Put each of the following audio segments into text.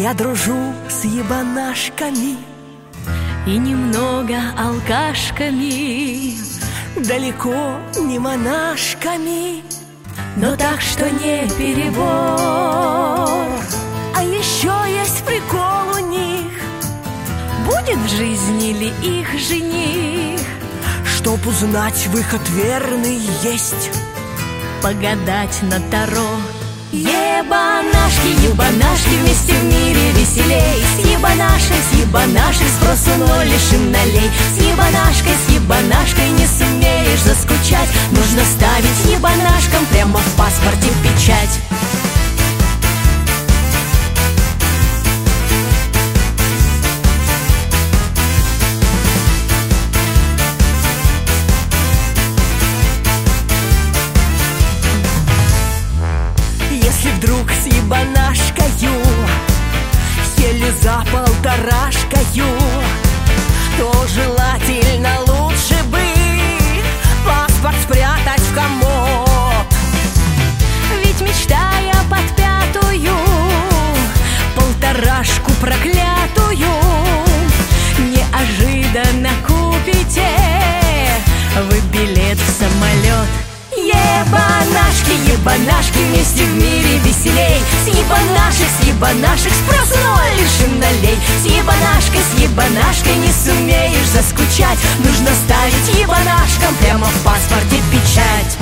Я дружу с ебанашками и немного алкашками, далеко не монашками, но так что не перебор. А еще есть прикол у них: будет в жизни ли их жених? Чтоб узнать, выход верный есть погадать на таро. Ебанашки, ебанашки, вместе в мире веселей. С ебанашей спросу ноль, лишим налей. С ебанашкой не сумеешь заскучать. Нужно ставить ебанашкам прямо в паспорте печать. Если вдруг с ебанашкою сели за полторашкою, то желательно лучше бы паспорт спрятать в комод. Ведь мечтая под пятую полторашку проклятую, неожиданно купите вы билет в самолет. Ебанашки, вместе в мире веселей. С ебанашек спрос ноль, лишим налей. С ебанашкой не сумеешь заскучать. Нужно ставить ебанашкам прямо в паспорте печать.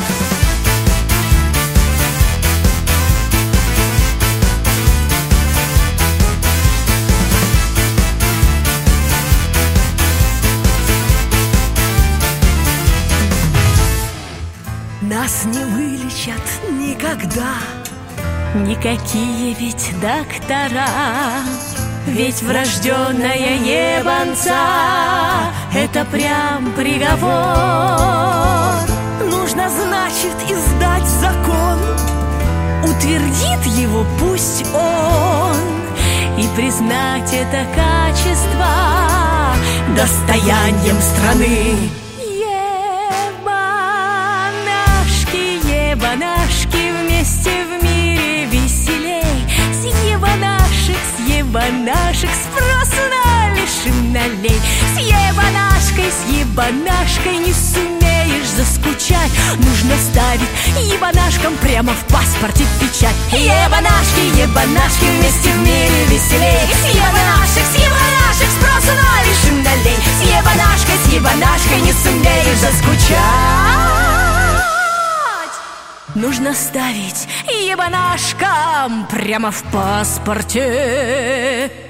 Нас не вылечат никогда никакие ведь доктора. Ведь врожденная ебанца — это прям приговор. Нужно, значит, издать закон, утвердит его пусть он, и признать это качество достоянием страны. Ебанашки, вместе в мире веселей. С ебанашек спросу на лишим налей. С ебанашкой не сумеешь заскучать. Нужно ставить ебанашкам прямо в паспорте печать. Ебанашки, вместе в мире веселей. С ебанашек спросу на лишим налей. С ебанашкой не сумеешь заскучать. Нужно ставить ебанашкам прямо в паспорте